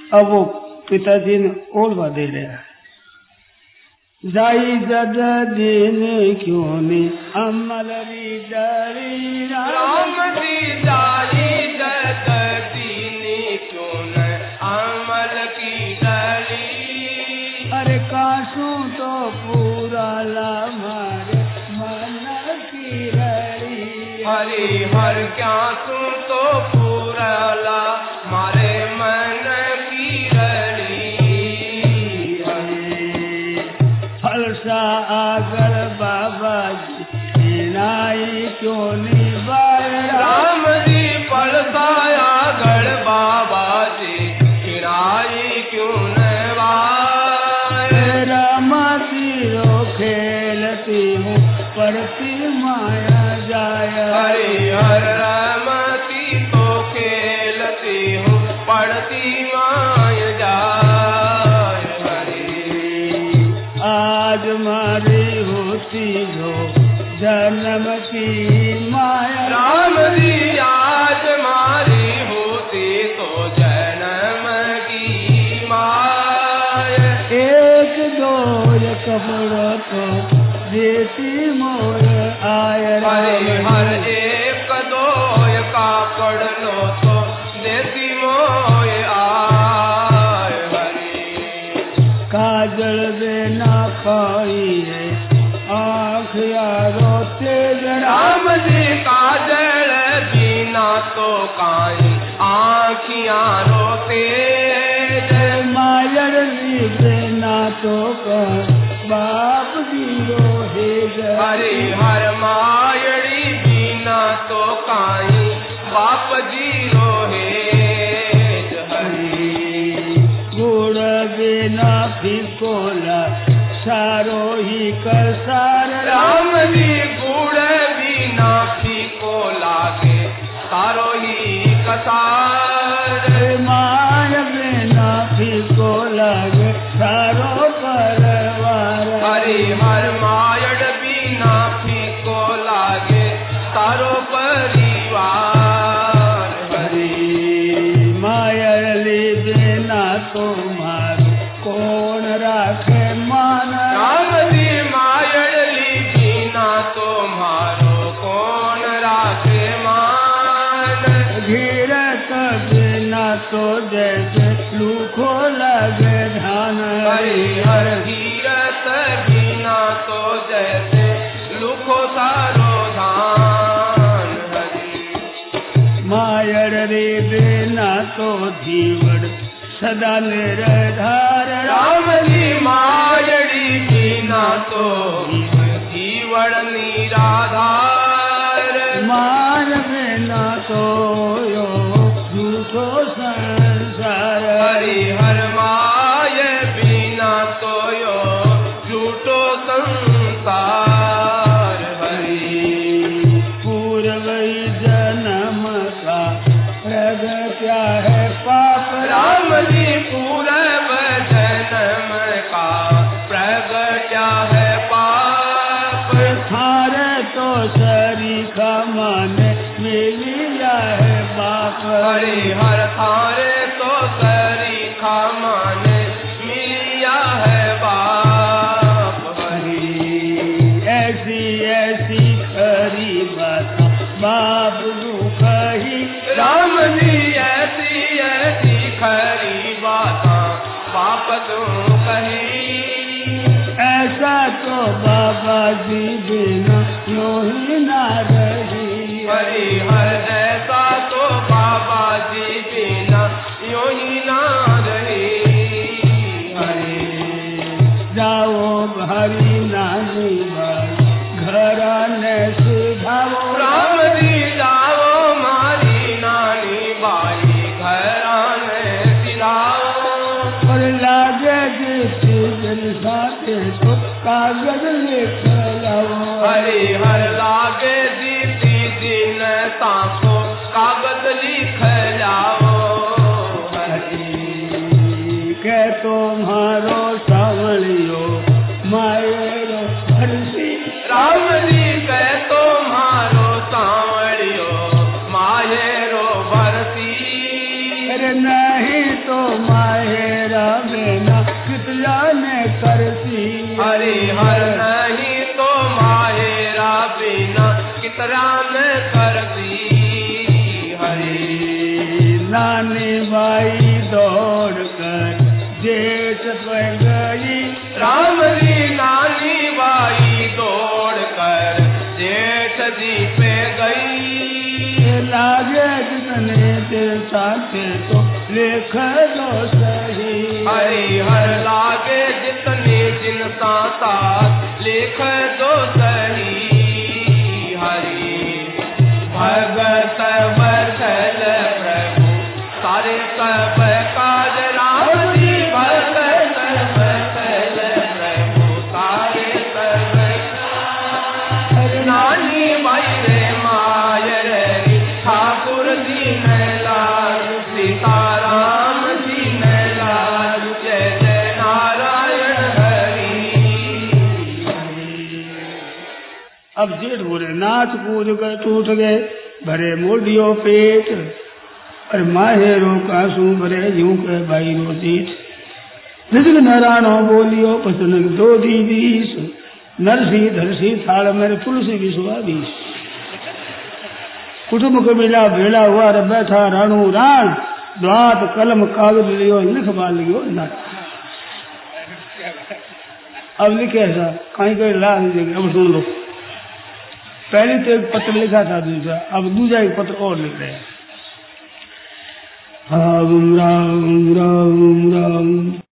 अब वो पिताजी ने ओढ़वा दे रहा है। जाई जद दिन क्यों नी अमल री डरी राम जी जाई जद दिन क्यों न अमल की डरी। अरे काशू तो पूरा ला मारे मन की रड़ी। हरि हर क्या सू तो पूरा ला मारे मन की रड़ी। फलसा आगर बाबा जी नाई क्यों निभाए। राम जी फलसा आगर बाबा जी खिराई क्यों नवाए। रमाती रो खेलती हूँ पड़ती माया जाय। हरि हर रमती तो खेलती हूँ पड़ती माया जाय। आज मारी होती जो जन्म की माया। राम जी आज मारी होती तो जन्म की माया। एक दो कपड़ों को देती मोर आय। हरि हर एक दो का पढ़ लो तो देती मोय आय। काजल देना खाई है आँख यारो तेज। राम जी काजल बिना तो काई आँखियाँ रोते। मायर देना तो कर बाप जीरो है। हरि हर मायड़ी बिना तो काई बाप जीरो है। गुड़ बिना फिकोला सारो ही कसार। राम जी गुड़ बिना फीको लागे सारो ही कसार। मान बिना फिको लागे सारो परवार। हरि हर मायड़ बिना फीको लागे सारो परिवार। मायरली बिना तुम्हार कौन राखे मान। राम जी मायड़ली बिना तो मारो कौन राखे मान। धीरज बिना तो जैसे लूखो लगे धान। हरि हर धीरज बिना तो जैसे लुखो सारो धान। मायर रे बिना तो जीवन सदा निरधार। राम जी मायड़ी बिना तो जीवन निराधार। मान बिना तो यो झूठो संसार। हरि हर माय बिना तो यो झूठो संसार। पूर्व जन्म का प्रगट्या है पाप। राम जी पूरब जन्म का प्रगट्या है पाप। थारे तो सरीखा माने मिलिया है बाप। हरि हर थारे तो सरीखा माने मिलिया है बाप। ऐसी ऐसी खरी बात बाप दू कही। राम जी ऐसी ऐसी खरी बात बाप तू कही। ऐसा तो बाबा जी बिना यूं ही ना रही। हरि हर ऐसा तो बाबा जी बिना यूं ही ना रही। जाओ हरी नानी भाई घर ने सुधाओ। राम जी जाओ मारी नानी बाई घर ने सिधाओ। और लागे जिस दिन साथे तो कागज लिख लाओ। हरि हर लागे जीती दिन ताको कागज लिख जाओ। के तुम्हारो सावलियो मायरो हरसी। राम जी के तुम्हारो सावलियो मायरो भरती। अरे न नहीं तो माहेरा बिना कित जाने करती। हरिहर नहीं तो माहेरा बिना कितना न करती। नानी बाई दौड़ कर जेठ पे गई। राम जी नानी बाई दौड़ कर जेठ जी पे गई। लागे जितने तेरे साथ तो लेख दो सही। हरिहर लागे जितने जिनका साथ लेख दो सही। हरि भगत वत्सल प्रभु सारे सब काज राम जी। भगत वत्सल प्रभु सारे सब नानी बाई रे मायर ठाकुर दीन लाल सीताराम दीन लाल जय जय नारायण हरि। अब जेठ बोले नाथ कूद कर टूट गए भरे मोडियो पेट। और माहेरो कासू भरे यूं के भाई रो दीठ। ऋतिक नारायणो बोलियो पसन दो दी बीस। नरसी धरसी थाल मेरे तुलसी विश्वा बीस। कुटुंब कबीला भेड़ा हुआ रे बैठा राणू राण। द्वात कलम कागज लियो लिखवा लियो ना। अब लिखे ऐसा कहीं कहीं ला दीजिए। अब सुन लो, पहले तो एक पत्र लिखा था दूसरा, अब दूसरा एक पत्र और लिख रहे हैं। राम राम राम राम।